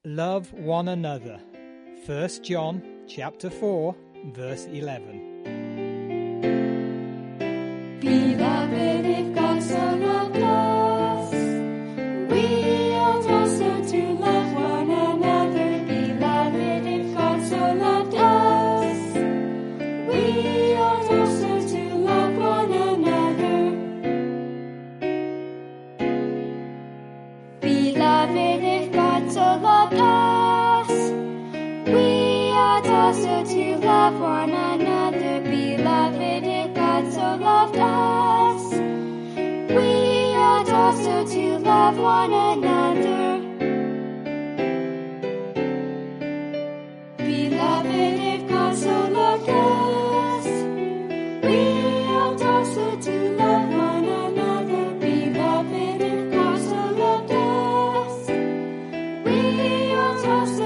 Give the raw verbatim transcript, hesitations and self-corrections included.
Love one another. First John chapter four, verse eleven. Beloved, if God so loved us, we ought also to love one another. Beloved, if God so loved us, we ought also to love one another. Beloved, if God so loved us, we ought also to love one another. Beloved, if God so loved us, we ought also to love one another. Beloved, if God so loved us, we ought also to love one another. Beloved, if God so loved us, we ought also